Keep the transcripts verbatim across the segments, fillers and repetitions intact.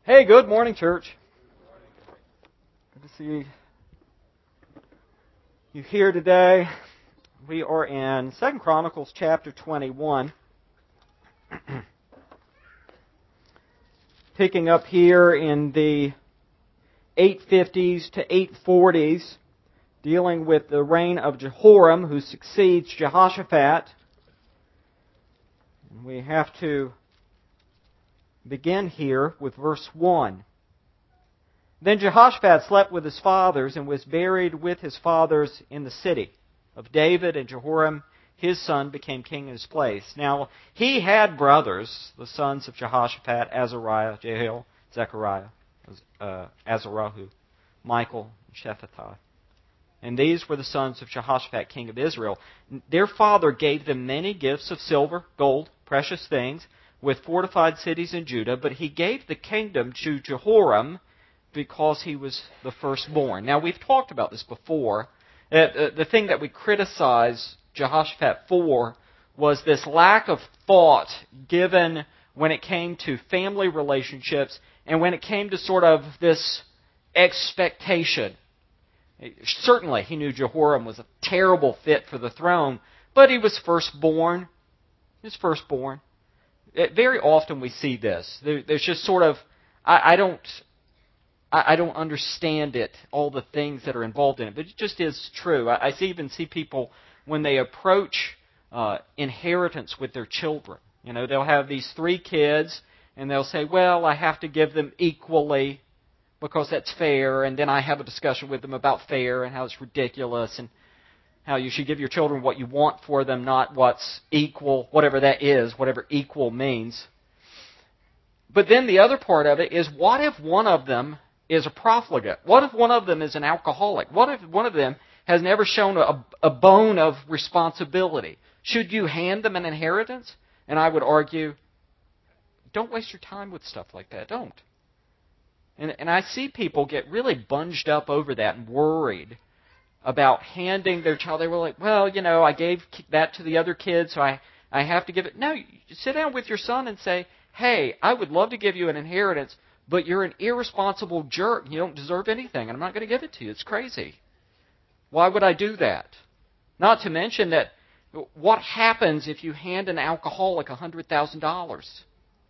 Hey, good morning, church. Good to see you here today. We are in Second Chronicles chapter twenty-one. Picking up here in the eight fifties to eight forties, dealing with the reign of Jehoram, who succeeds Jehoshaphat. And we have to begin here with verse one. Then Jehoshaphat slept with his fathers and was buried with his fathers in the city of David, and Jehoram, his son, became king in his place. Now, he had brothers, the sons of Jehoshaphat, Azariah, Jehiel, Zechariah, uh, Azarahu, Michael, and Shephatiah. And these were the sons of Jehoshaphat, king of Israel. Their father gave them many gifts of silver, gold, precious things, with fortified cities in Judah, but he gave the kingdom to Jehoram because he was the firstborn. Now, we've talked about this before. Uh, the thing that we criticize Jehoshaphat for was this lack of thought given when it came to family relationships and when it came to sort of this expectation. Certainly, he knew Jehoram was a terrible fit for the throne, but he was firstborn. He was firstborn. It, very often we see this. There, there's just sort of, I, I don't, I, I don't understand it, all the things that are involved in it, but it just is true. I, I see, even see people when they approach uh, inheritance with their children. You know, they'll have these three kids, and they'll say, "Well, I have to give them equally because that's fair," and then I have a discussion with them about fair and how it's ridiculous and how you should give your children what you want for them, not what's equal, whatever that is, whatever equal means. But then the other part of it is, what if one of them is a profligate? What if one of them is an alcoholic? What if one of them has never shown a, a bone of responsibility? Should you hand them an inheritance? And I would argue, don't waste your time with stuff like that. Don't. And, and I see people get really bunged up over that and worried about handing their child. They were like, well, you know, I gave that to the other kid, so I, I have to give it. No, you sit down with your son and say, hey, I would love to give you an inheritance, but you're an irresponsible jerk. You don't deserve anything, and I'm not going to give it to you. It's crazy. Why would I do that? Not to mention that what happens if you hand an alcoholic one hundred thousand dollars?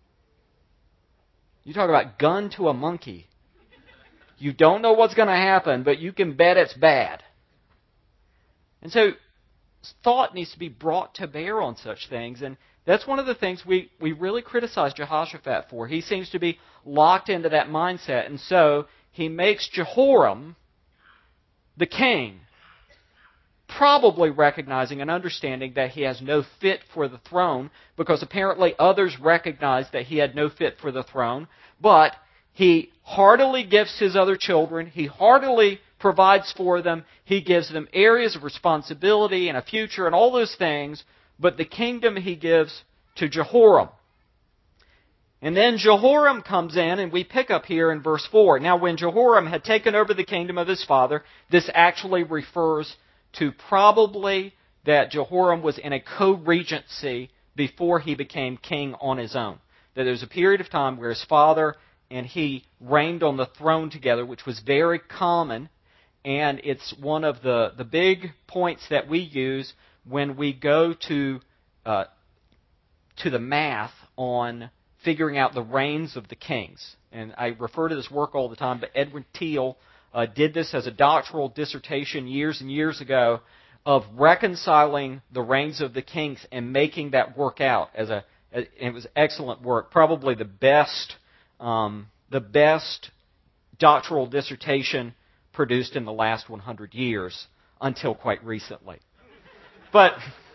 You talk about gun to a monkey. You don't know what's going to happen, but you can bet it's bad. And so thought needs to be brought to bear on such things, and that's one of the things we, we really criticize Jehoshaphat for. He seems to be locked into that mindset, and so he makes Jehoram the king, probably recognizing and understanding that he has no fit for the throne, because apparently others recognized that he had no fit for the throne, but he heartily gifts his other children. He heartily provides for them. He gives them areas of responsibility and a future and all those things. But the kingdom he gives to Jehoram. And then Jehoram comes in, and we pick up here in verse four. Now, when Jehoram had taken over the kingdom of his father, this actually refers to probably that Jehoram was in a co-regency before he became king on his own. That there's a period of time where his father and he reigned on the throne together, which was very common, and it's one of the, the big points that we use when we go to uh, to the math on figuring out the reigns of the kings. And I refer to this work all the time, but Edwin Teale uh, did this as a doctoral dissertation years and years ago of reconciling the reigns of the kings and making that work out. As a, it was excellent work, probably the best Um, the best doctoral dissertation produced in the last one hundred years until quite recently. But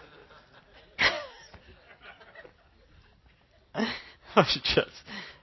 just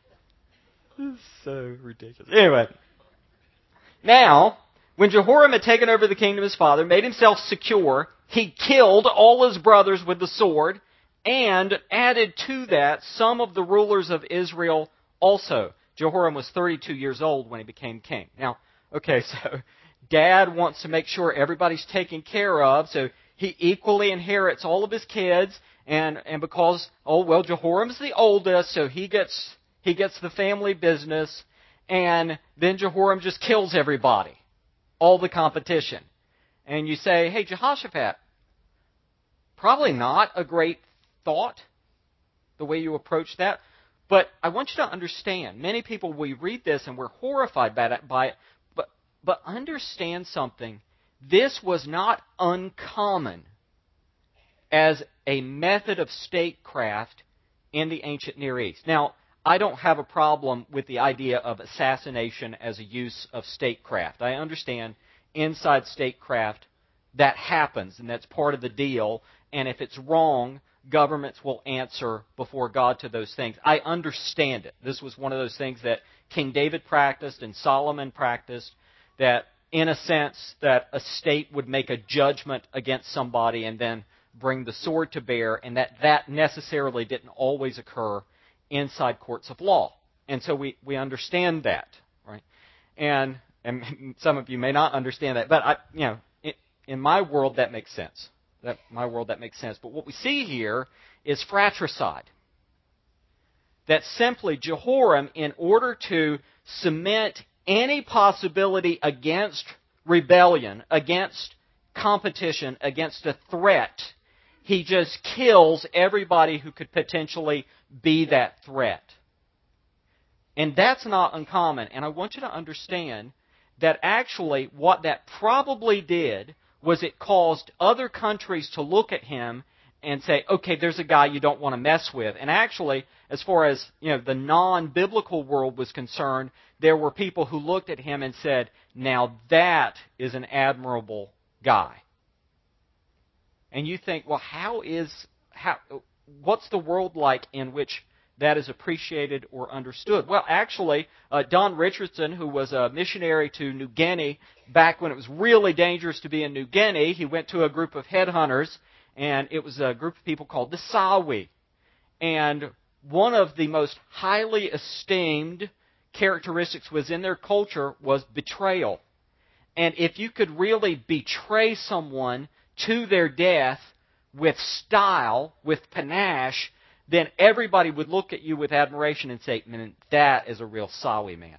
so ridiculous. Anyway, now, when Jehoram had taken over the kingdom of his father, made himself secure, he killed all his brothers with the sword and added to that some of the rulers of Israel also. Jehoram was thirty-two years old when he became king. Now, okay, so dad wants to make sure everybody's taken care of, so he equally inherits all of his kids, and, and because, oh, well, Jehoram's the oldest, so he gets he gets the family business, And then Jehoram just kills everybody, all the competition. And you say, hey, Jehoshaphat, probably not a great thought, the way you approach that. But I want you to understand, many people, we read this and we're horrified by it, by it but, but understand something. This was not uncommon as a method of statecraft in the ancient Near East. Now, I don't have a problem with the idea of assassination as a use of statecraft. I understand inside statecraft that happens, and that's part of the deal. And if it's wrong, governments will answer before God to those things. I understand it. This was one of those things that King David practiced and Solomon practiced, that in a sense that a state would make a judgment against somebody and then bring the sword to bear, and that that necessarily didn't always occur inside courts of law. And so we, we understand that, right? And and some of you may not understand that, but I, you know, it, in my world that makes sense. That my world that makes sense. But what we see here is fratricide. That simply Jehoram, in order to cement any possibility against rebellion, against competition, against a threat, he just kills everybody who could potentially be that threat. And that's not uncommon. And I want you to understand that actually what that probably did was it caused other countries to look at him and say, okay, there's a guy you don't want to mess with. And actually, as far as, you know, the non-biblical world was concerned, there were people who looked at him and said, now that is an admirable guy. And you think, well, how is, how, what's the world like in which that is appreciated or understood? Well, actually, uh, Don Richardson, who was a missionary to New Guinea, back when it was really dangerous to be in New Guinea, he went to a group of headhunters, and it was a group of people called the Sawi. And one of the most highly esteemed characteristics within their culture was betrayal. And if you could really betray someone to their death with style, with panache, then everybody would look at you with admiration and say, man, that is a real Sawi man.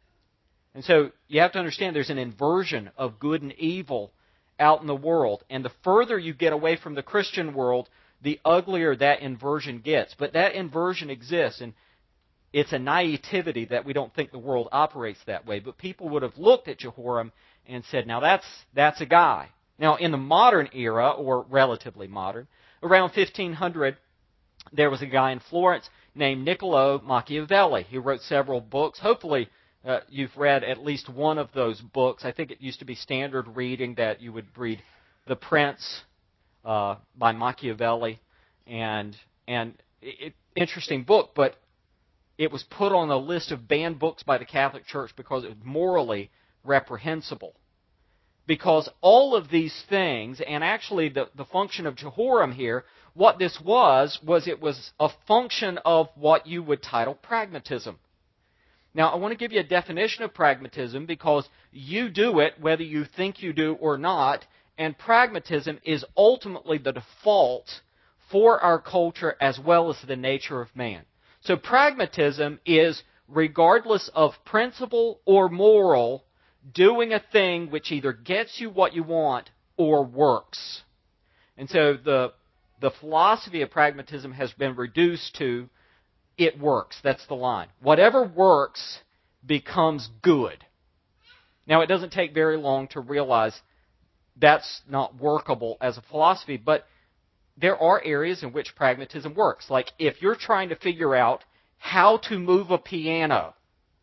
And so you have to understand there's an inversion of good and evil out in the world. And the further you get away from the Christian world, the uglier that inversion gets. But that inversion exists, and it's a naivety that we don't think the world operates that way. But people would have looked at Jehoram and said, now that's that's a guy. Now, in the modern era, or relatively modern, around fifteen hundred, there was a guy in Florence named Niccolo Machiavelli. He wrote several books. Hopefully, uh, you've read at least one of those books. I think it used to be standard reading that you would read The Prince uh, by Machiavelli. And, and it, interesting book, but it was put on a list of banned books by the Catholic Church because it was morally reprehensible. Because all of these things, and actually the, the function of Jehoram here, what this was, was it was a function of what you would title pragmatism. Now, I want to give you a definition of pragmatism because you do it whether you think you do or not, and pragmatism is ultimately the default for our culture as well as the nature of man. So pragmatism is, regardless of principle or moral, doing a thing which either gets you what you want or works. And so the the philosophy of pragmatism has been reduced to it works. That's the line. Whatever works becomes good. Now, it doesn't take very long to realize that's not workable as a philosophy, but there are areas in which pragmatism works. Like if you're trying to figure out how to move a piano,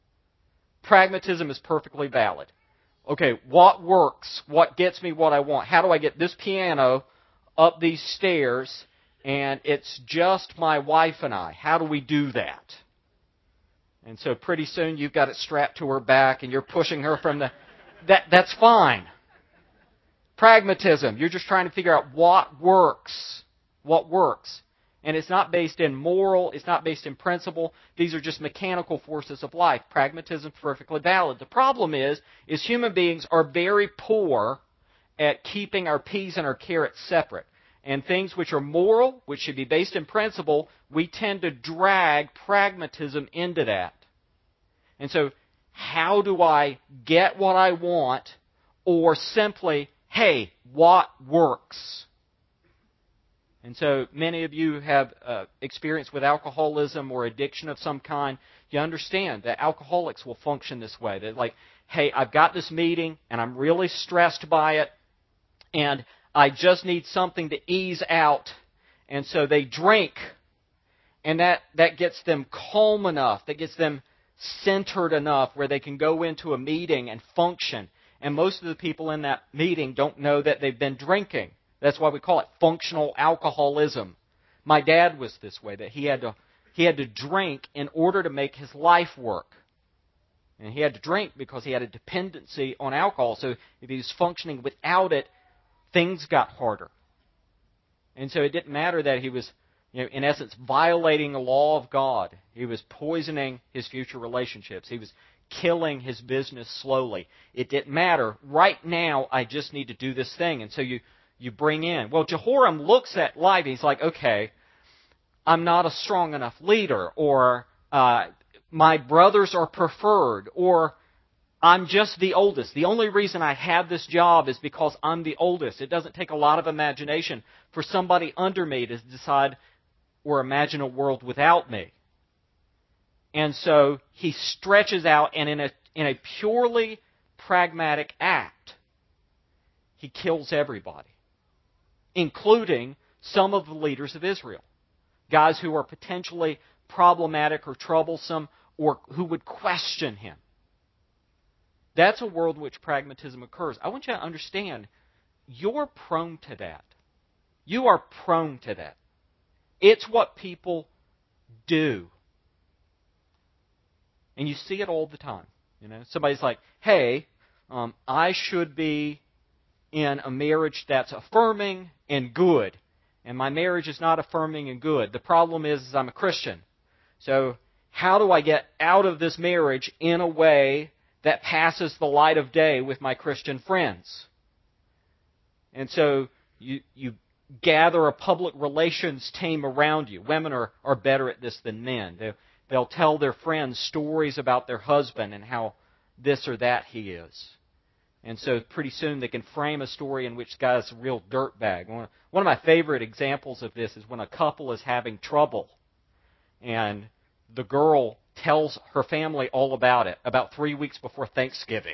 pragmatism is perfectly valid. Okay, what works? What gets me what I want? How do I get this piano up these stairs and it's just my wife and I? How do we do that? And so pretty soon you've got it strapped to her back and you're pushing her from the... That That's fine. Pragmatism. You're just trying to figure out what works. What works. And it's not based in moral, it's not based in principle. These are just mechanical forces of life. Pragmatism is perfectly valid. The problem is, is human beings are very poor at keeping our peas and our carrots separate. And things which are moral, which should be based in principle, we tend to drag pragmatism into that. And so, how do I get what I want, or simply, hey, what works? And so many of you have uh, experience with alcoholism or addiction of some kind. You understand that alcoholics will function this way. They're like, hey, I've got this meeting and I'm really stressed by it and I just need something to ease out. And so they drink, and that, that gets them calm enough, that gets them centered enough where they can go into a meeting and function. And most of the people in that meeting don't know that they've been drinking. That's why we call it functional alcoholism. My dad was this way, that he had to he had to drink in order to make his life work. And he had to drink because he had a dependency on alcohol. So if he was functioning without it, things got harder. And so it didn't matter that he was, you know, in essence, violating the law of God. He was poisoning his future relationships. He was killing his business slowly. It didn't matter. Right now, I just need to do this thing. And so you, you bring in. Well, Jehoram looks at life and he's like, okay, I'm not a strong enough leader, or uh, my brothers are preferred, or I'm just the oldest. The only reason I have this job is because I'm the oldest. It doesn't take a lot of imagination for somebody under me to decide or imagine a world without me. And so he stretches out, and in a in a purely pragmatic act, he kills everybody, including some of the leaders of Israel, guys who are potentially problematic or troublesome or who would question him. That's a world in which pragmatism occurs. I want you to understand, you're prone to that. You are prone to that. It's what people do. And you see it all the time. You know, somebody's like, hey, um, I should be in a marriage that's affirming and good. And my marriage is not affirming and good. The problem is, is I'm a Christian. So how do I get out of this marriage in a way that passes the light of day with my Christian friends? And so you you gather a public relations team around you. Women are, are better at this than men. They'll, they'll tell their friends stories about their husband and how this or that he is. And so pretty soon they can frame a story in which the guy's a real dirtbag. One, one of my favorite examples of this is when a couple is having trouble and the girl tells her family all about it about three weeks before Thanksgiving.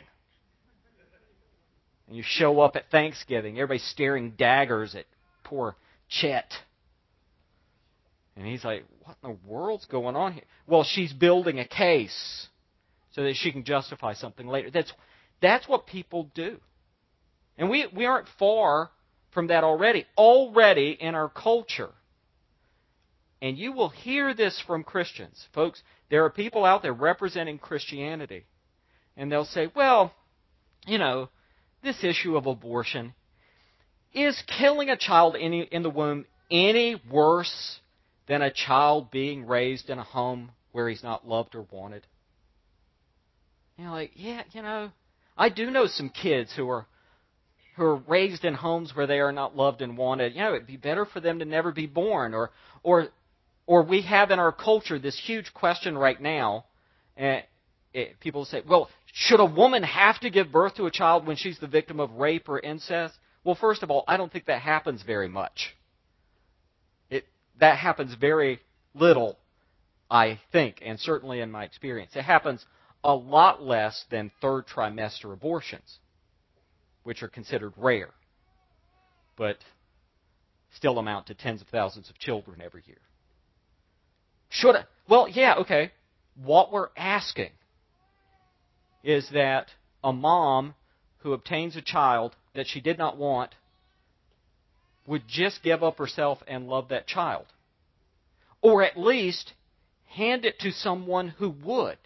And you show up at Thanksgiving, everybody's staring daggers at poor Chet. And he's like, what in the world's going on here? Well, she's building a case so that she can justify something later. That's that's what people do. And we, we aren't far from that already. Already in our culture. And you will hear this from Christians. Folks, there are people out there representing Christianity. And they'll say, well, you know, this issue of abortion, is killing a child in, in the womb any worse than a child being raised in a home where he's not loved or wanted? You know, like, yeah, you know, I do know some kids who are who are raised in homes where they are not loved and wanted. You know, it'd be better for them to never be born. Or, or, or we have in our culture this huge question right now. Uh, it, people say, well, should a woman have to give birth to a child when she's the victim of rape or incest? Well, first of all, I don't think that happens very much. It that happens very little, I think, and certainly in my experience. It happens a lot less than third trimester abortions, which are considered rare, but still amount to tens of thousands of children every year. Should I? Well, yeah, okay. What we're asking is that a mom who obtains a child that she did not want would just give up herself and love that child. Or at least hand it to someone who would.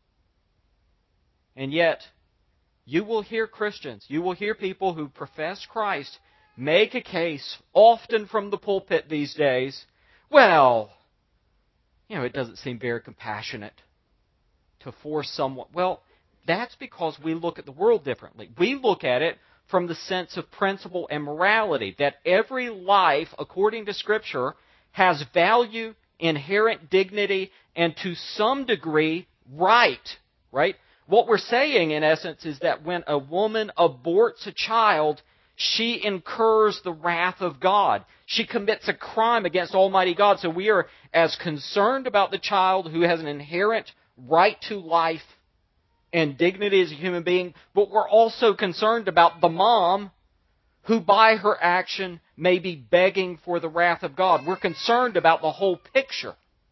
And yet, you will hear Christians, you will hear people who profess Christ make a case, often from the pulpit these days, well, you know, it doesn't seem very compassionate to force someone. Well, that's because we look at the world differently. We look at it from the sense of principle and morality, that every life, according to Scripture, has value, inherent dignity, and to some degree, right. Right? What we're saying, in essence, is that when a woman aborts a child, she incurs the wrath of God. She commits a crime against Almighty God. So we are as concerned about the child who has an inherent right to life and dignity as a human being, but we're also concerned about the mom who by her action may be begging for the wrath of God. We're concerned about the whole picture.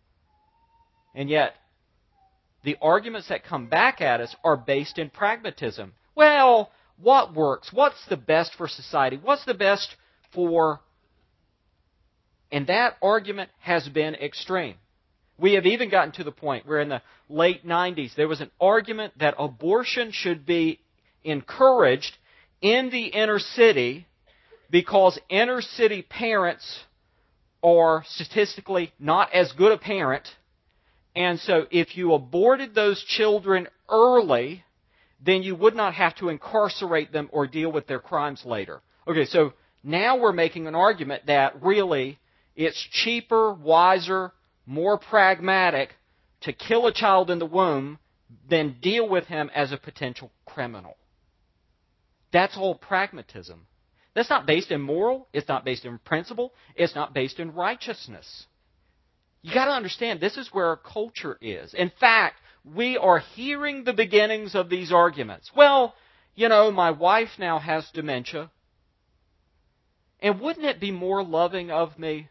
And yet, the arguments that come back at us are based in pragmatism. Well, what works? What's the best for society? What's the best for... And that argument has been extreme. We have even gotten to the point where in the late nineties there was an argument that abortion should be encouraged in the inner city because inner city parents are statistically not as good a parent. And so if you aborted those children early, then you would not have to incarcerate them or deal with their crimes later. Okay, so now we're making an argument that really it's cheaper, wiser, more pragmatic to kill a child in the womb than deal with him as a potential criminal. That's all pragmatism. That's not based in moral. It's not based in principle. It's not based in righteousness. You got to understand, this is where our culture is. In fact, we are hearing the beginnings of these arguments. Well, you know, my wife now has dementia. And wouldn't it be more loving of me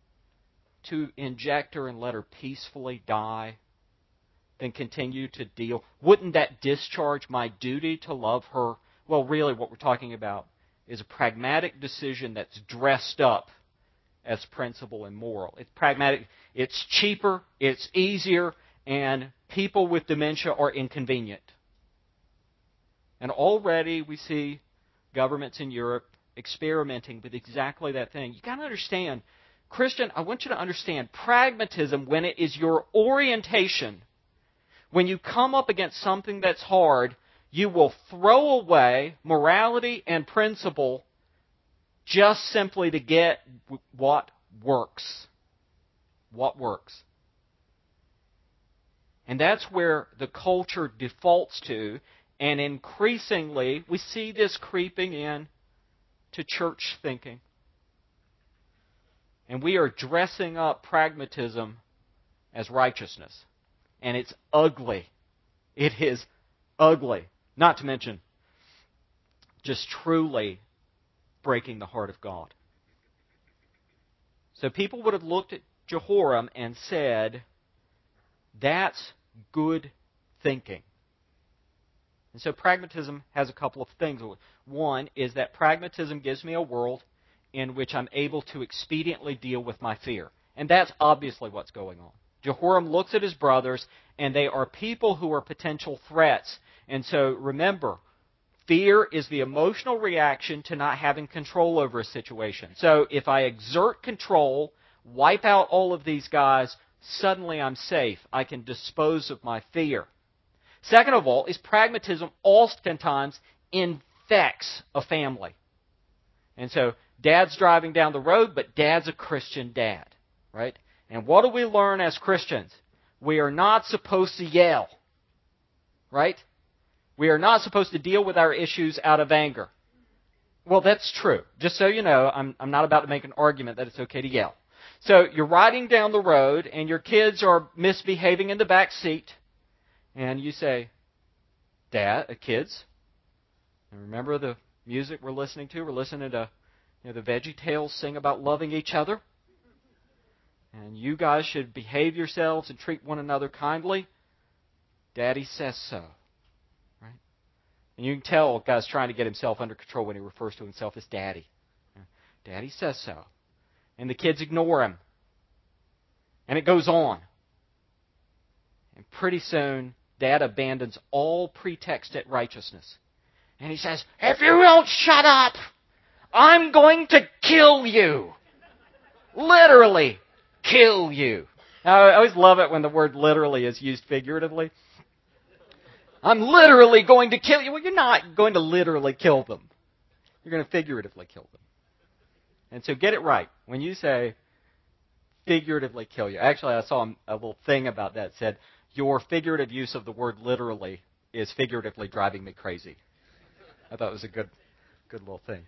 to inject her and let her peacefully die than continue to deal? Wouldn't that discharge my duty to love her? Well, really what we're talking about is a pragmatic decision that's dressed up as principle and moral. It's pragmatic, it's cheaper, it's easier, and people with dementia are inconvenient. And already we see governments in Europe experimenting with exactly that thing. You've got to understand, Christian, I want you to understand, pragmatism, when it is your orientation, when you come up against something that's hard, you will throw away morality and principle just simply to get what works. What works. And that's where the culture defaults to, and increasingly we see this creeping in to church thinking. And we are dressing up pragmatism as righteousness. And it's ugly. It is ugly. Not to mention, just truly breaking the heart of God. So people would have looked at Jehoram and said, that's good thinking. And so pragmatism has a couple of things. One is that pragmatism gives me a world in which I'm able to expediently deal with my fear. And that's obviously what's going on. Jehoram looks at his brothers, and they are people who are potential threats. And so remember, fear is the emotional reaction to not having control over a situation. So if I exert control, wipe out all of these guys, suddenly I'm safe. I can dispose of my fear. Second of all, is pragmatism oftentimes infects a family. And so dad's driving down the road, but dad's a Christian dad, right? And what do we learn as Christians? We are not supposed to yell, right? We are not supposed to deal with our issues out of anger. Well, that's true. Just so you know, I'm, I'm not about to make an argument that it's okay to yell. So you're riding down the road, and your kids are misbehaving in the back seat, and you say, Dad, uh, kids, and remember the music we're listening to? We're listening to you know, the VeggieTales sing about loving each other. And you guys should behave yourselves and treat one another kindly. Daddy says so. Right? And you can tell a guy's trying to get himself under control when he refers to himself as Daddy. Daddy says so. And the kids ignore him. And it goes on. And pretty soon, Dad abandons all pretext at righteousness. And he says, if you don't shut up, I'm going to kill you. Literally kill you. Now, I always love it when the word literally is used figuratively. I'm literally going to kill you. Well, you're not going to literally kill them. You're going to figuratively kill them. And so get it right. When you say figuratively kill you. Actually, I saw a little thing about that. It said, your figurative use of the word literally is figuratively driving me crazy. I thought it was a good, good little thing.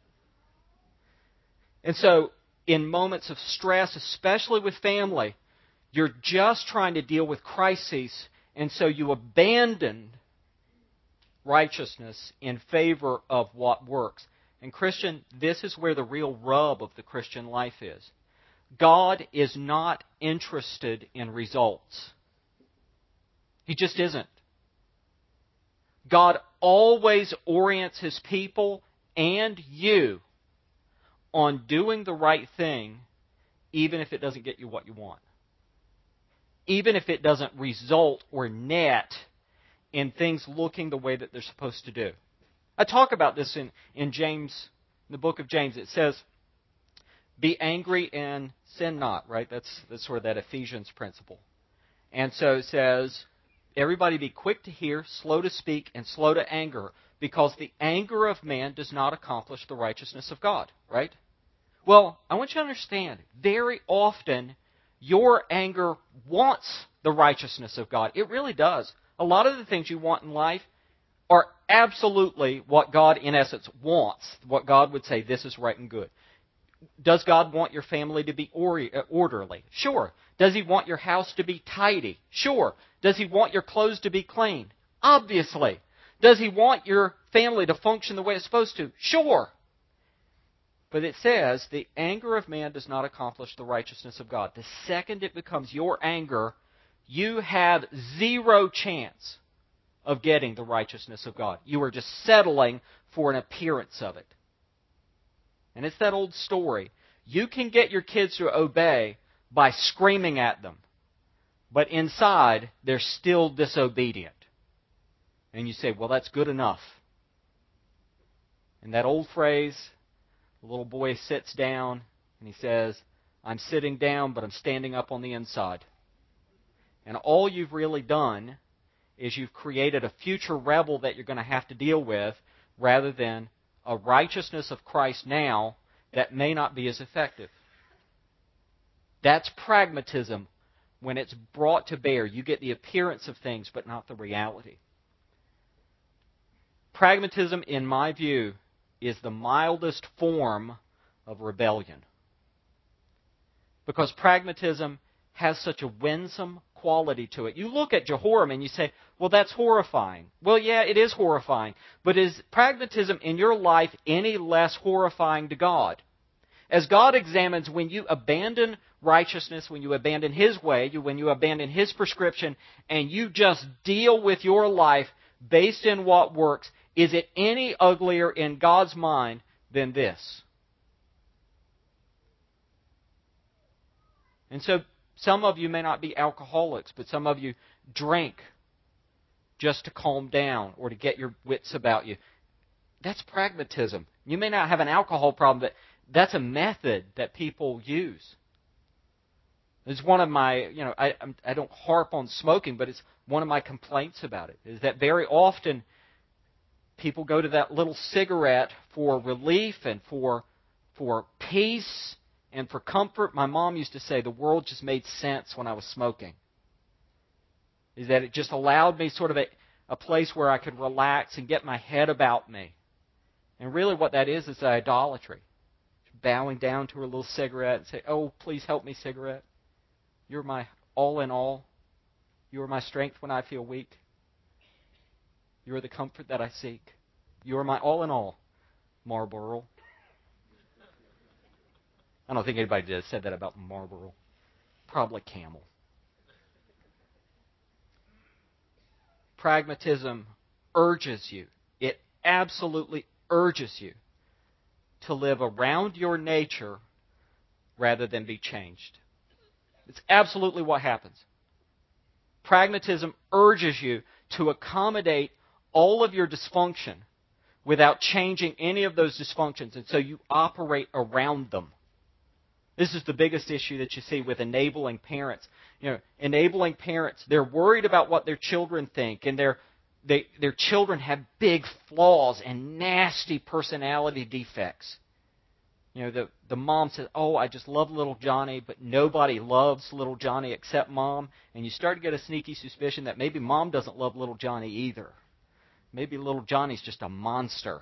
And so, in moments of stress, especially with family, you're just trying to deal with crises, and so you abandon righteousness in favor of what works. And Christian, this is where the real rub of the Christian life is. God is not interested in results. He just isn't. God always orients His people and you on doing the right thing, even if it doesn't get you what you want. Even if it doesn't result or net in things looking the way that they're supposed to do. I talk about this in, in James, in the book of James. It says, be angry and sin not, right? That's, that's sort of that Ephesians principle. And so it says, everybody be quick to hear, slow to speak, and slow to anger, because the anger of man does not accomplish the righteousness of God, right? Well, I want you to understand, very often, your anger wants the righteousness of God. It really does. A lot of the things you want in life are absolutely what God, in essence, wants. What God would say, this is right and good. Does God want your family to be orderly? Sure. Does He want your house to be tidy? Sure. Does He want your clothes to be clean? Obviously. Does He want your family to function the way it's supposed to? Sure. But it says, the anger of man does not accomplish the righteousness of God. The second it becomes your anger, you have zero chance of getting the righteousness of God. You are just settling for an appearance of it. And it's that old story. You can get your kids to obey by screaming at them. But inside, they're still disobedient. And you say, well, that's good enough. And that old phrase, the little boy sits down and he says, I'm sitting down, but I'm standing up on the inside. And all you've really done is you've created a future rebel that you're going to have to deal with, rather than a righteousness of Christ now that may not be as effective. That's pragmatism when it's brought to bear. You get the appearance of things, but not the reality. Pragmatism, in my view, is the mildest form of rebellion. Because pragmatism has such a winsome quality to it. You look at Jehoram and you say, well, that's horrifying. Well, yeah, it is horrifying. But is pragmatism in your life any less horrifying to God? As God examines, when you abandon righteousness, when you abandon His way, when you abandon His prescription, and you just deal with your life based in what works, is it any uglier in God's mind than this? And so, some of you may not be alcoholics, but some of you drink just to calm down or to get your wits about you. That's pragmatism. You may not have an alcohol problem, but that's a method that people use. It's one of my, you know, I, I don't harp on smoking, but it's one of my complaints about it, is that very often people go to that little cigarette for relief and for for peace and for comfort. My mom used to say the world just made sense when I was smoking. Is that it just allowed me sort of a, a place where I could relax and get my head about me. And really what that is is idolatry. Bowing down to her little cigarette and say, oh, please help me, cigarette. You're my all in all. You are my strength when I feel weak. You are the comfort that I seek. You are my all in all, Marlboro. I don't think anybody did said that about Marlboro. Probably Camel. Pragmatism urges you. It absolutely urges you to live around your nature rather than be changed. It's absolutely what happens. Pragmatism urges you to accommodate all of your dysfunction without changing any of those dysfunctions, and so you operate around them. This is the biggest issue that you see with enabling parents. You know, enabling parents, they're worried about what their children think, and their they, their children have big flaws and nasty personality defects. You know, the, the mom says, oh, I just love little Johnny, but nobody loves little Johnny except mom. And you start to get a sneaky suspicion that maybe mom doesn't love little Johnny either. Maybe little Johnny's just a monster.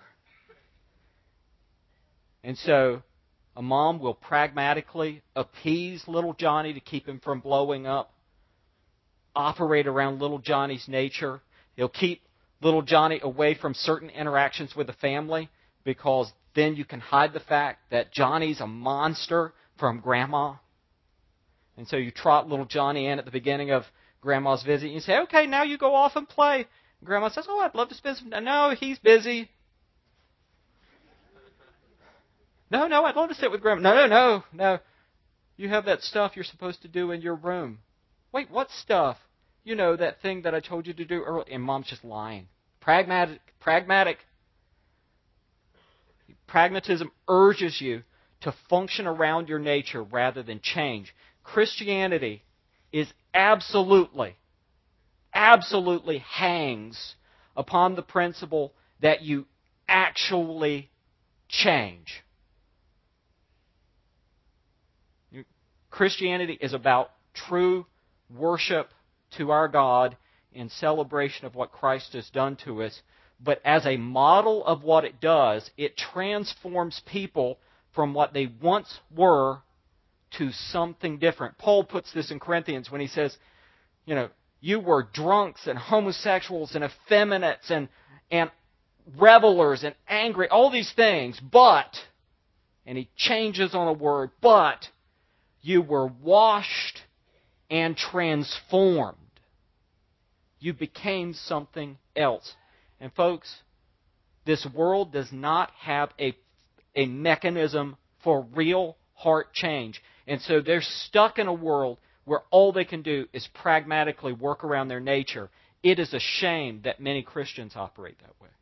And so a mom will pragmatically appease little Johnny to keep him from blowing up, operate around little Johnny's nature. He'll keep little Johnny away from certain interactions with the family because then you can hide the fact that Johnny's a monster from Grandma. And so you trot little Johnny in at the beginning of Grandma's visit. And you say, okay, now you go off and play. And Grandma says, oh, I'd love to spend some time. No, he's busy. No, no, I'd love to sit with Grandma. No, no, no, no. You have that stuff you're supposed to do in your room. Wait, what stuff? You know, that thing that I told you to do earlier. And Mom's just lying. Pragmatic, pragmatic. Pragmatism urges you to function around your nature rather than change. Christianity is absolutely, absolutely hangs upon the principle that you actually change. Christianity is about true worship to our God in celebration of what Christ has done to us. But as a model of what it does, it transforms people from what they once were to something different. Paul puts this in Corinthians when he says, you know, you were drunks and homosexuals and effeminates and, and revelers and angry, all these things, but, and he changes on a word, but you were washed and transformed. You became something else. And folks, this world does not have a, a mechanism for real heart change. And so they're stuck in a world where all they can do is pragmatically work around their nature. It is a shame that many Christians operate that way.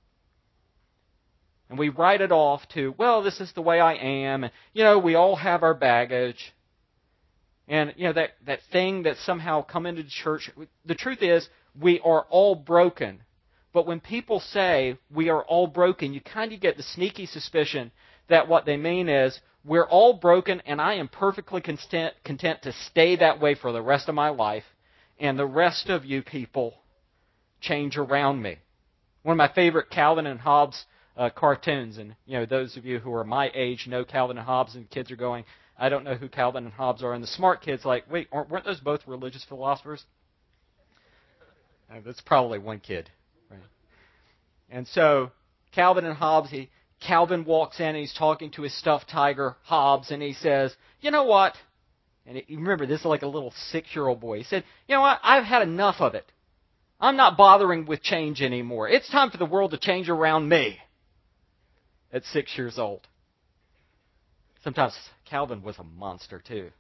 And we write it off to, well, this is the way I am. And, you know, we all have our baggage. And, you know, that, that thing that somehow come into the church. The truth is, we are all broken. But when people say we are all broken, you kind of get the sneaky suspicion that what they mean is, we're all broken and I am perfectly content, content to stay that way for the rest of my life. And the rest of you people change around me. One of my favorite Calvin and Hobbes uh, cartoons, and you know those of you who are my age know Calvin and Hobbes, and kids are going, I don't know who Calvin and Hobbes are. And the smart kids like, wait, aren't, weren't those both religious philosophers? Uh, that's probably one kid. Right. And so Calvin and Hobbes, he, Calvin walks in and he's talking to his stuffed tiger, Hobbes, and he says, you know what? And he, remember, this is like a little six-year-old boy. He said, you know what? I've had enough of it. I'm not bothering with change anymore. It's time for the world to change around me. At six years old. Sometimes Calvin was a monster too.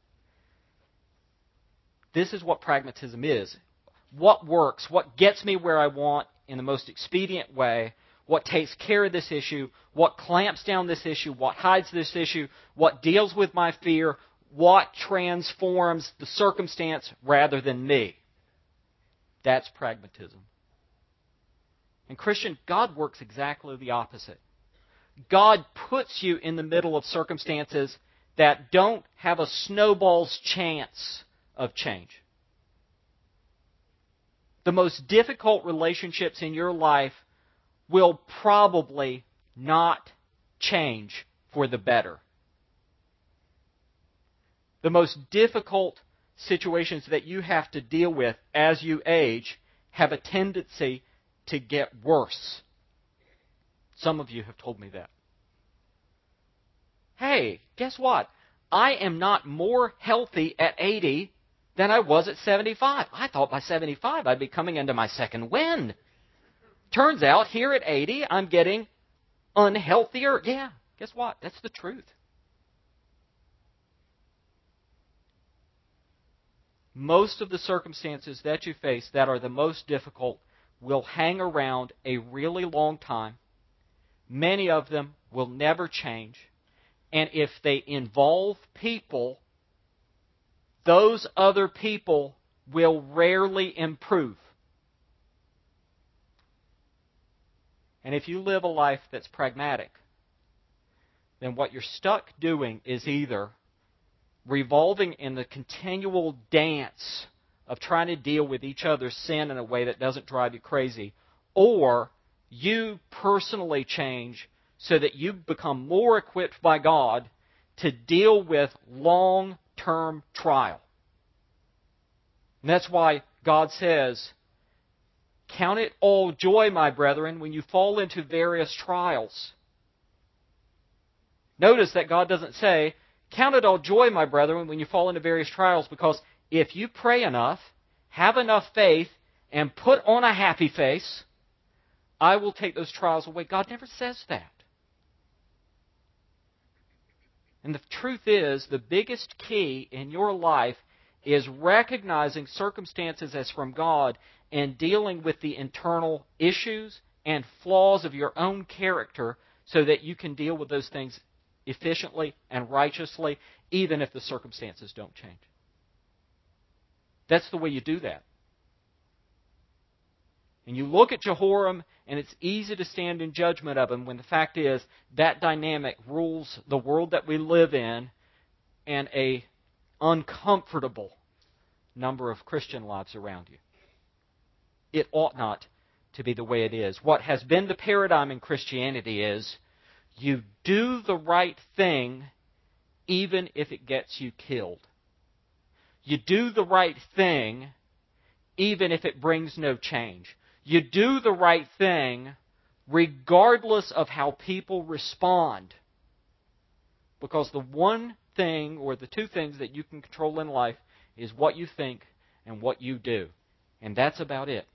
This is what pragmatism is. What works, what gets me where I want in the most expedient way, what takes care of this issue, what clamps down this issue, what hides this issue, what deals with my fear, what transforms the circumstance rather than me. That's pragmatism. And Christian, God works exactly the opposite. God puts you in the middle of circumstances that don't have a snowball's chance of change. The most difficult relationships in your life will probably not change for the better. The most difficult situations that you have to deal with as you age have a tendency to get worse. Some of you have told me that. Hey, guess what? I am not more healthy at eighty than I was at seventy-five. I thought by seventy-five I'd be coming into my second wind. Turns out here at eighty I'm getting unhealthier. Yeah, guess what? That's the truth. Most of the circumstances that you face that are the most difficult will hang around a really long time. Many of them will never change. And if they involve people, those other people will rarely improve. And if you live a life that's pragmatic, then what you're stuck doing is either revolving in the continual dance of trying to deal with each other's sin in a way that doesn't drive you crazy, or you personally change so that you become more equipped by God to deal with long-term trial. And that's why God says, count it all joy, my brethren, when you fall into various trials. Notice that God doesn't say, count it all joy, my brethren, when you fall into various trials, because if you pray enough, have enough faith, and put on a happy face, I will take those trials away. God never says that. And the truth is, the biggest key in your life is recognizing circumstances as from God and dealing with the internal issues and flaws of your own character so that you can deal with those things efficiently and righteously, even if the circumstances don't change. That's the way you do that. And you look at Jehoram, and it's easy to stand in judgment of him when the fact is that dynamic rules the world that we live in and a uncomfortable number of Christian lives around you. It ought not to be the way it is. What has been the paradigm in Christianity is you do the right thing even if it gets you killed. You do the right thing even if it brings no change. You do the right thing regardless of how people respond. Because the one thing, or the two things that you can control in life, is what you think and what you do. And that's about it.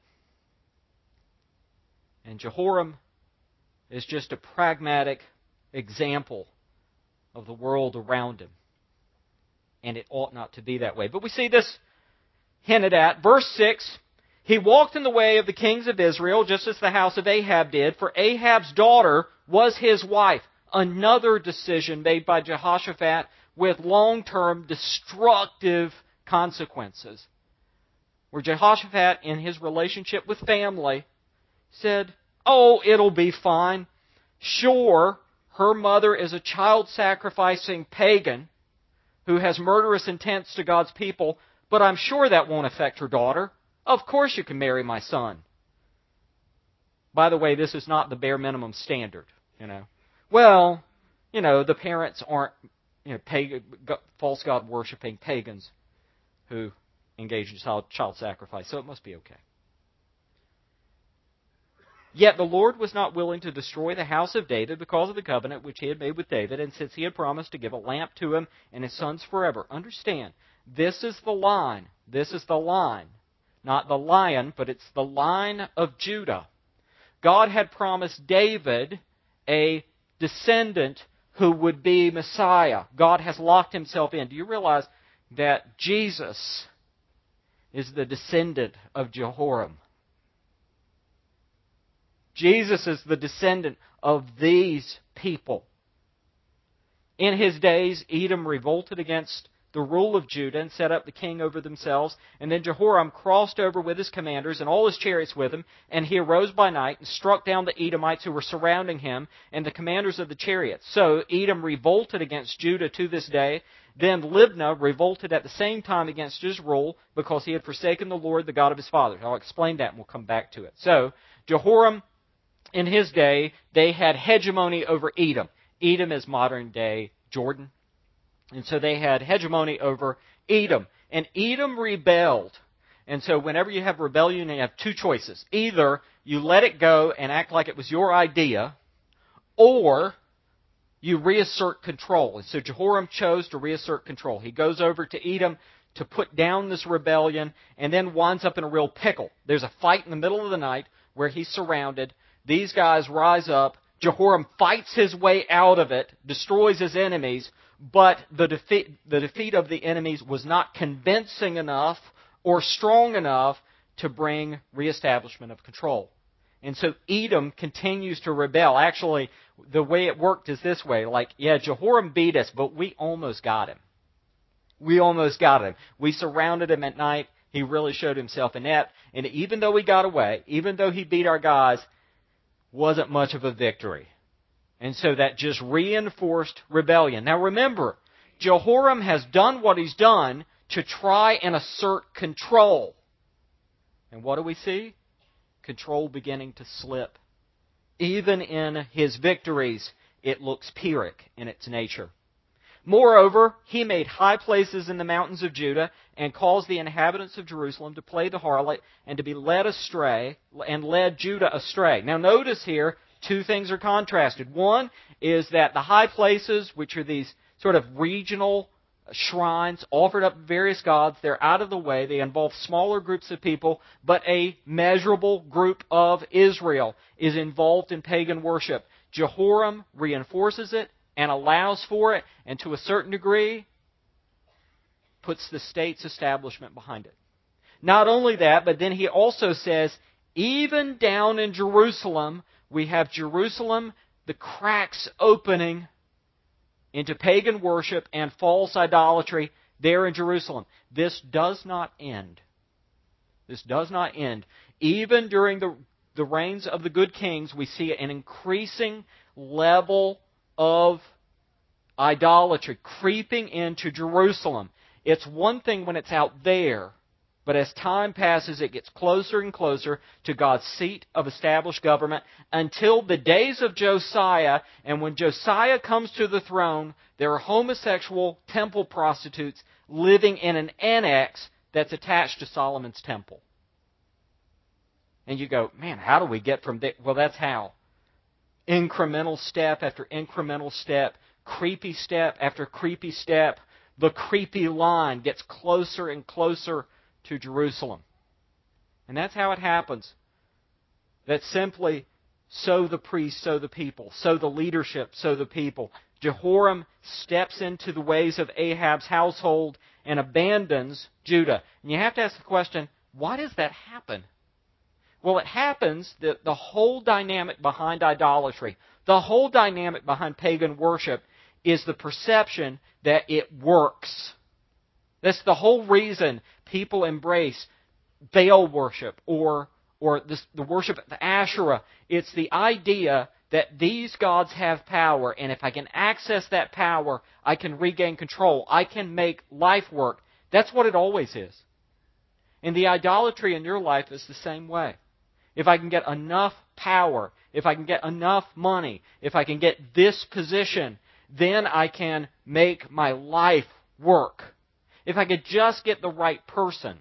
And Jehoram is just a pragmatic example of the world around him. And it ought not to be that way. But we see this hinted at. Verse six, he walked in the way of the kings of Israel, just as the house of Ahab did, for Ahab's daughter was his wife. Another decision made by Jehoshaphat with long-term destructive consequences. Where Jehoshaphat, in his relationship with family, said, oh, it'll be fine. Sure, her mother is a child-sacrificing pagan who has murderous intents to God's people, but I'm sure that won't affect her daughter. Of course you can marry my son. By the way, this is not the bare minimum standard, you know. Well, you know, the parents aren't, you know, pagan, false god worshipping pagans who engage in child, child sacrifice, so it must be okay. Yet the Lord was not willing to destroy the house of David because of the covenant which he had made with David, and since he had promised to give a lamp to him and his sons forever. Understand, this is the line. This is the line. Not the lion, but it's the line of Judah. God had promised David a descendant who would be Messiah. God has locked himself in. Do you realize that Jesus is the descendant of Jehoram? Jesus is the descendant of these people. In his days, Edom revolted against the rule of Judah and set up the king over themselves. And then Jehoram crossed over with his commanders and all his chariots with him, and he arose by night and struck down the Edomites who were surrounding him and the commanders of the chariots. So Edom revolted against Judah to this day. Then Libnah revolted at the same time against his rule because he had forsaken the Lord, the God of his fathers. I'll explain that and we'll come back to it. So Jehoram, in his day, they had hegemony over Edom. Edom is modern day Jordan. And so they had hegemony over Edom. And Edom rebelled. And so whenever you have rebellion, you have two choices. Either you let it go and act like it was your idea, or you reassert control. And so Jehoram chose to reassert control. He goes over to Edom to put down this rebellion and then winds up in a real pickle. There's a fight in the middle of the night where he's surrounded. These guys rise up. Jehoram fights his way out of it, destroys his enemies, but the defeat, the defeat of the enemies was not convincing enough or strong enough to bring reestablishment of control. And so Edom continues to rebel. Actually, the way it worked is this way. Like, yeah, Jehoram beat us, but we almost got him. We almost got him. We surrounded him at night. He really showed himself inept. And even though he got away, even though he beat our guys, wasn't much of a victory. And so that just reinforced rebellion. Now remember, Jehoram has done what he's done to try and assert control. And what do we see? Control beginning to slip. Even in his victories, it looks Pyrrhic in its nature. Moreover, he made high places in the mountains of Judah and caused the inhabitants of Jerusalem to play the harlot and to be led astray, and led Judah astray. Now notice here, two things are contrasted. One is that the high places, which are these sort of regional shrines offered up to various gods, they're out of the way. They involve smaller groups of people, but a measurable group of Israel is involved in pagan worship. Jehoram reinforces it and allows for it, and to a certain degree, puts the state's establishment behind it. Not only that, but then he also says, even down in Jerusalem, we have Jerusalem, the cracks opening into pagan worship and false idolatry there in Jerusalem. This does not end. This does not end. Even during the, the reigns of the good kings, we see an increasing level of idolatry creeping into Jerusalem. It's one thing when it's out there, but as time passes, it gets closer and closer to God's seat of established government until the days of Josiah. And when Josiah comes to the throne, there are homosexual temple prostitutes living in an annex that's attached to Solomon's temple. And you go, man, how do we get from there? Well, that's how. Incremental step after incremental step, creepy step after creepy step, the creepy line gets closer and closer to Jerusalem. And that's how it happens. That simply, so the priests, so the people, so the leadership, so the people. Jehoram steps into the ways of Ahab's household and abandons Judah. And you have to ask the question, why does that happen? Well, it happens that the whole dynamic behind idolatry, the whole dynamic behind pagan worship, is the perception that it works. That's the whole reason people embrace Baal worship or or this, the worship of Asherah. It's the idea that these gods have power, and if I can access that power, I can regain control. I can make life work. That's what it always is. And the idolatry in your life is the same way. If I can get enough power, if I can get enough money, if I can get this position, then I can make my life work. If I could just get the right person,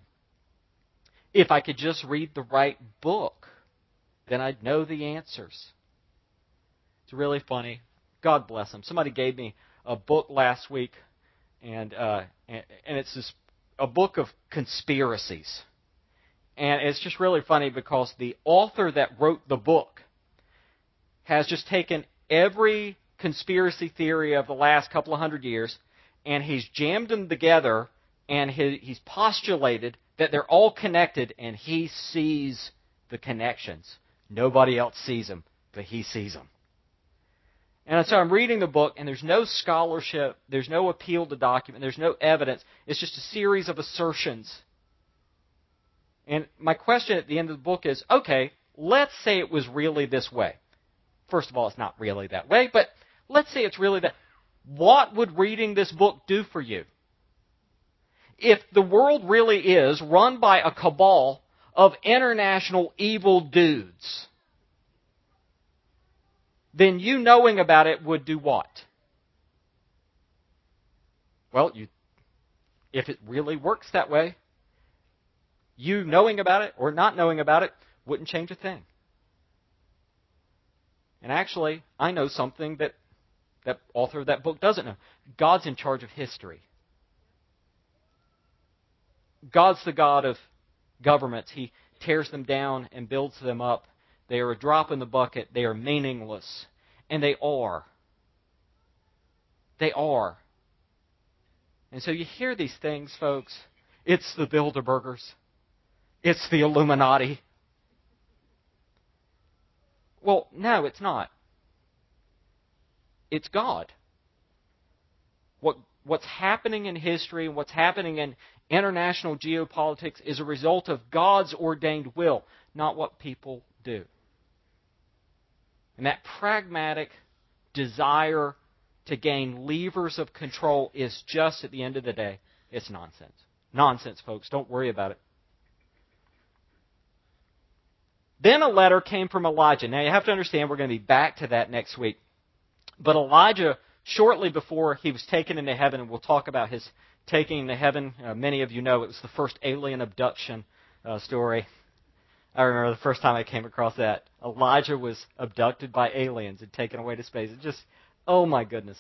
if I could just read the right book, then I'd know the answers. It's really funny. God bless them. Somebody gave me a book last week, and uh, and, and it's this, a book of conspiracies. And it's just really funny because the author that wrote the book has just taken every conspiracy theory of the last couple of hundred years, and he's jammed them together, and he, he's postulated that they're all connected, and he sees the connections. Nobody else sees them, but he sees them. And so I'm reading the book, and there's no scholarship, there's no appeal to document, there's no evidence. It's just a series of assertions. And my question at the end of the book is, okay, let's say it was really this way. First of all, it's not really that way, but let's say it's really that. What would reading this book do for you? If the world really is run by a cabal of international evil dudes, then you knowing about it would do what? Well, you, if it really works that way, you knowing about it or not knowing about it wouldn't change a thing. And actually, I know something that that author of that book doesn't know. God's in charge of history. God's the God of governments. He tears them down and builds them up. They are a drop in the bucket. They are meaningless. And they are. They are. And so you hear these things, folks. It's the Bilderbergers. It's the Illuminati. Well, no, it's not. It's God. What what's happening in history and what's happening in international geopolitics is a result of God's ordained will, not what people do. And that pragmatic, desire to gain levers of control is just, at the end of the day, it's nonsense. Nonsense, folks. Don't worry about it. Then a letter came from Elijah. Now, you have to understand, we're going to be back to that next week. But Elijah, shortly before he was taken into heaven, and we'll talk about his taking into heaven. Uh, many of you know it was the first alien abduction uh, story. I remember the first time I came across that. Elijah was abducted by aliens and taken away to space. It just, oh my goodness.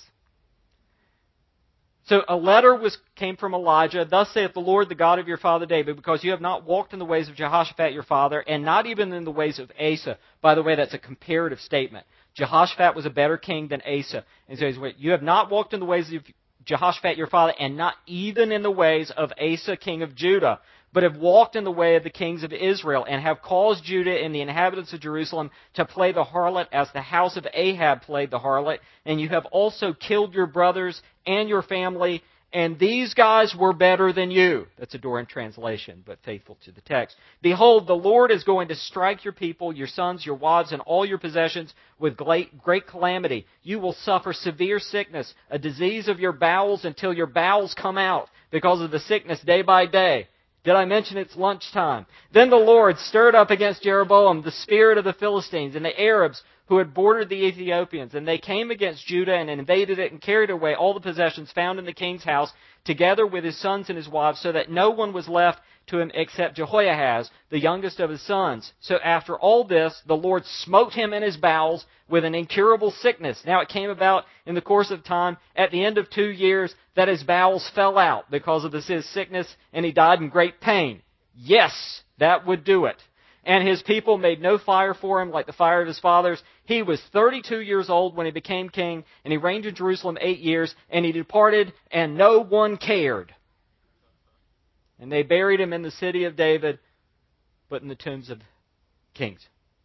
So a letter was came from Elijah. Thus saith the Lord, the God of your father David, because you have not walked in the ways of Jehoshaphat your father, and not even in the ways of Asa. By the way, that's a comparative statement. Jehoshaphat was a better king than Asa. And so he's, you have not walked in the ways of Jehoshaphat your father, and not even in the ways of Asa king of Judah, but have walked in the way of the kings of Israel, and have caused Judah and the inhabitants of Jerusalem to play the harlot as the house of Ahab played the harlot, and you have also killed your brothers and your family, and these guys were better than you. That's a Doran translation, but faithful to the text. Behold, the Lord is going to strike your people, your sons, your wives, and all your possessions with great, great calamity. You will suffer severe sickness, a disease of your bowels until your bowels come out because of the sickness day by day. Did I mention it's lunchtime? Then the Lord stirred up against Jeroboam the spirit of the Philistines and the Arabs who had bordered the Ethiopians. And they came against Judah and invaded it and carried away all the possessions found in the king's house, together with his sons and his wives, so that no one was left to him except Jehoahaz, the youngest of his sons. So after all this, the Lord smote him in his bowels with an incurable sickness. Now it came about in the course of time, at the end of two years, that his bowels fell out because of this his sickness, and he died in great pain. Yes, that would do it. And his people made no fire for him like the fire of his fathers. He was thirty-two years old when he became king, and he reigned in Jerusalem eight years, and he departed, and no one cared. And they buried him in the city of David, but in the tombs of kings.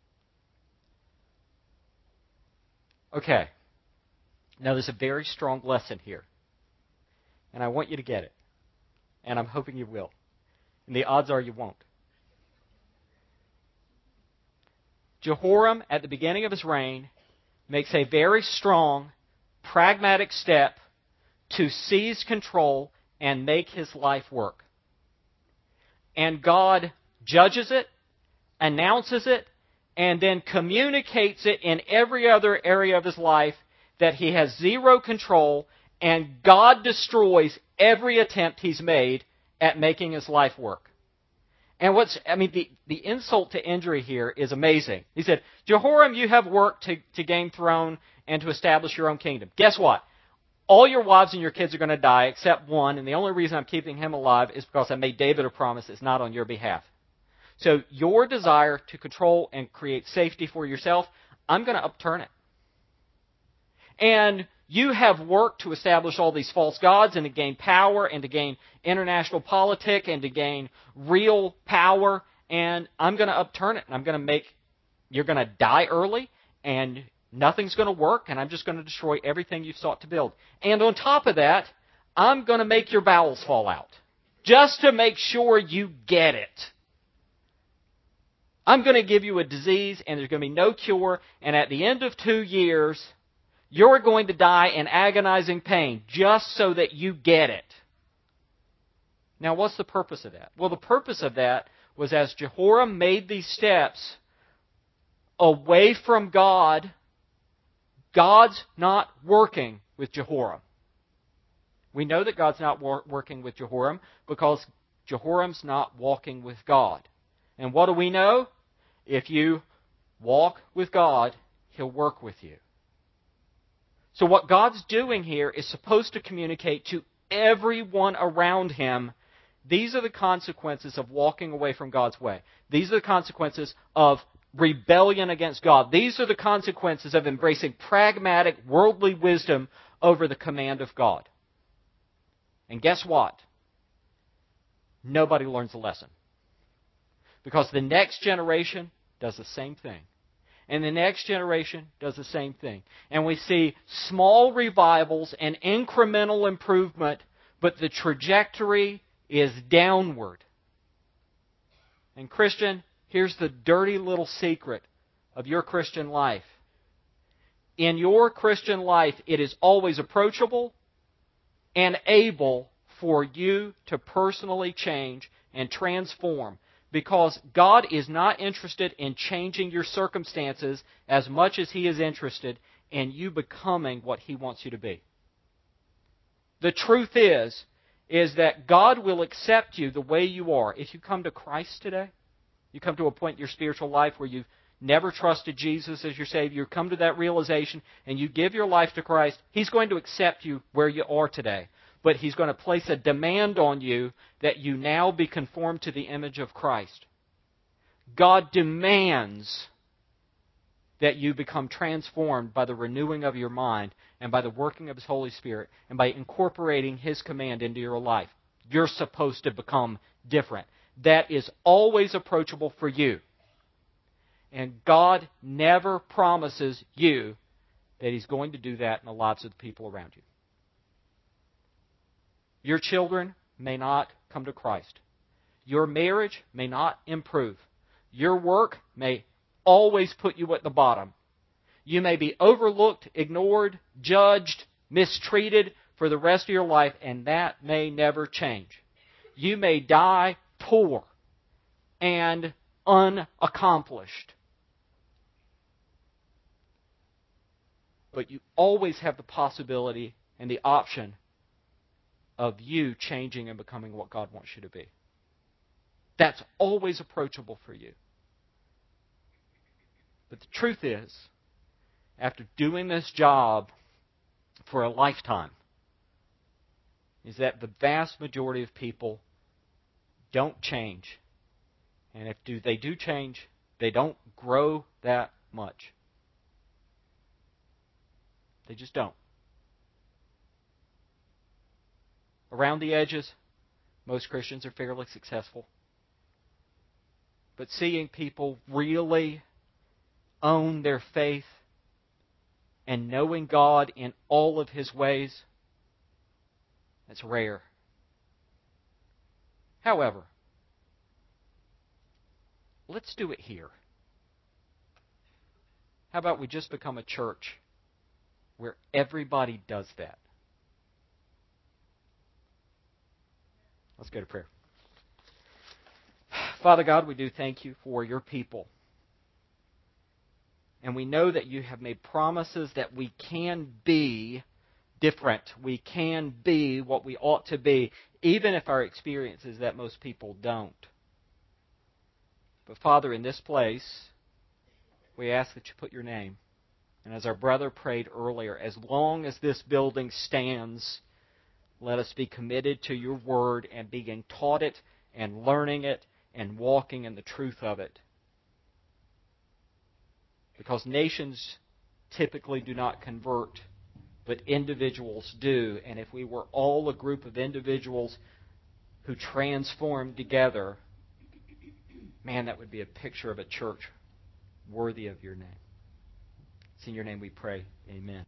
Okay. Now there's a very strong lesson here. And I want you to get it. And I'm hoping you will. And the odds are you won't. Jehoram, at the beginning of his reign, makes a very strong, pragmatic step to seize control and make his life work. And God judges it, announces it, and then communicates it in every other area of his life that he has zero control, and God destroys every attempt he's made at making his life work. And what's, I mean, the, the insult to injury here is amazing. He said, Jehoram, you have worked to, to gain throne and to establish your own kingdom. Guess what? All your wives and your kids are going to die except one, and the only reason I'm keeping him alive is because I made David a promise that's not on your behalf. So your desire to control and create safety for yourself, I'm going to upturn it. And you have worked to establish all these false gods and to gain power and to gain international politics and to gain real power, and I'm going to upturn it, and I'm going to make, you're going to die early, and nothing's going to work, and I'm just going to destroy everything you've sought to build. And on top of that, I'm going to make your bowels fall out, just to make sure you get it. I'm going to give you a disease, and there's going to be no cure, and at the end of two years, you're going to die in agonizing pain, just so that you get it. Now, what's the purpose of that? Well, the purpose of that was as Jehoram made these steps away from God, God's not working with Jehoram. We know that God's not wor- working with Jehoram because Jehoram's not walking with God. And what do we know? If you walk with God, He'll work with you. So what God's doing here is supposed to communicate to everyone around Him, these are the consequences of walking away from God's way. These are the consequences of rebellion against God. These are the consequences of embracing pragmatic, worldly wisdom over the command of God. And guess what? Nobody learns the lesson. Because the next generation does the same thing. And the next generation does the same thing. And we see small revivals and incremental improvement, but the trajectory is downward. And Christian, here's the dirty little secret of your Christian life. in your Christian life, it is always approachable and able for you to personally change and transform, because God is not interested in changing your circumstances as much as He is interested in you becoming what He wants you to be. The truth is, is that God will accept you the way you are. If you come to Christ today, you come to a point in your spiritual life where you've never trusted Jesus as your Savior, you come to that realization and you give your life to Christ, He's going to accept you where you are today. But He's going to place a demand on you that you now be conformed to the image of Christ. God demands that you become transformed by the renewing of your mind and by the working of His Holy Spirit and by incorporating His command into your life. You're supposed to become different. That is always approachable for you. And God never promises you that He's going to do that in the lives of the people around you. Your children may not come to Christ. Your marriage may not improve. Your work may always put you at the bottom. You may be overlooked, ignored, judged, mistreated for the rest of your life, and that may never change. You may die poor and unaccomplished. But you always have the possibility and the option of you changing and becoming what God wants you to be. That's always approachable for you. But the truth is, after doing this job for a lifetime, is that the vast majority of people don't change. And if do, they do change, they don't grow that much. They just don't. Around the edges, most Christians are fairly successful. But seeing people really own their faith and knowing God in all of His ways, that's rare. However, let's do it here. How about we just become a church where everybody does that? Let's go to prayer. Father God, we do thank You for Your people. And we know that You have made promises that we can be different. We can be what we ought to be, even if our experience is that most people don't. But Father, in this place, we ask that You put Your name. And as our brother prayed earlier, as long as this building stands, let us be committed to Your Word and being taught it and learning it and walking in the truth of it. Because nations typically do not convert, but individuals do. And if we were all a group of individuals who transformed together, man, that would be a picture of a church worthy of Your name. It's in Your name we pray. Amen.